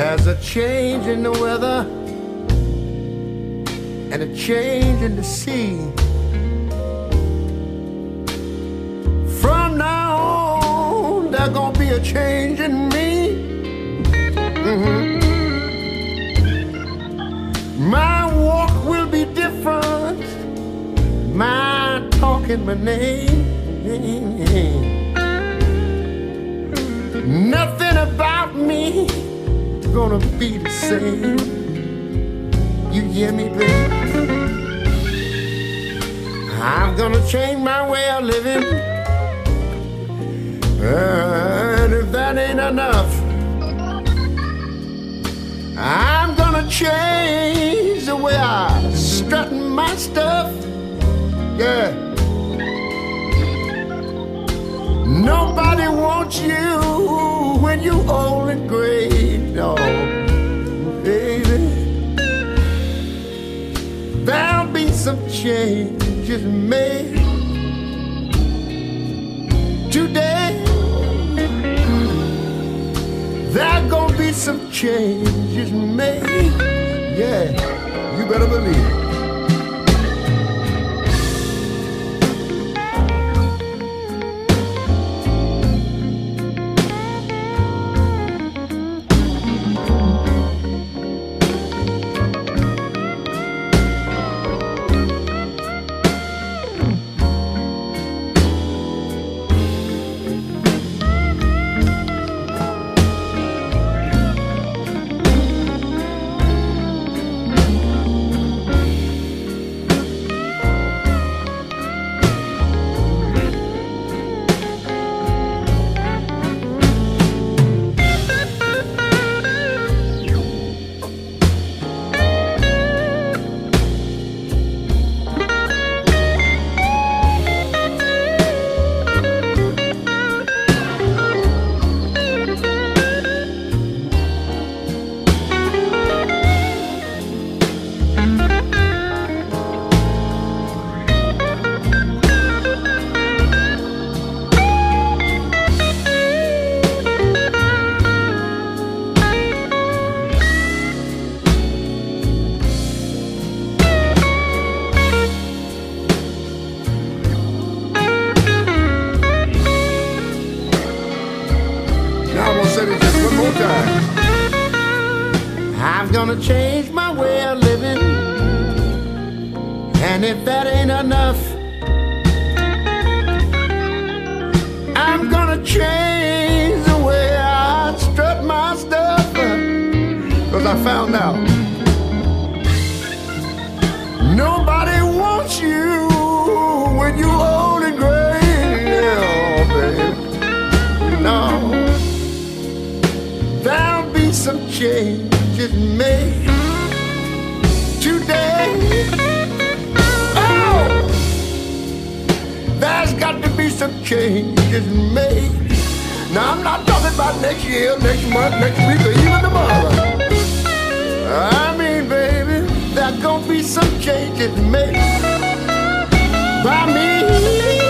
There's a change in the weather and a change in the sea. From now on, there's gonna be a change in me. My walk will be different, my talk and my name. Nothing about me gonna be the same. You hear me, baby? I'm gonna change my way of living, and if that ain't enough, I'm gonna change the way I strut my stuff. Yeah. Nobody wants you when you old and gray, no, baby. There'll be some changes made today. There's gonna be some changes made. Yeah, you better believe it. I'm gonna change my way of living, and if that ain't enough, I'm gonna change the way I strut my stuff. 'Cause I found out nobody wants you when you old and gray, oh, baby. No, there'll be some changes made today. Oh, there's got to be some changes made. Now I'm not talking about next year, next month, next week, or even tomorrow. I mean, baby, there's gonna be some changes made by me.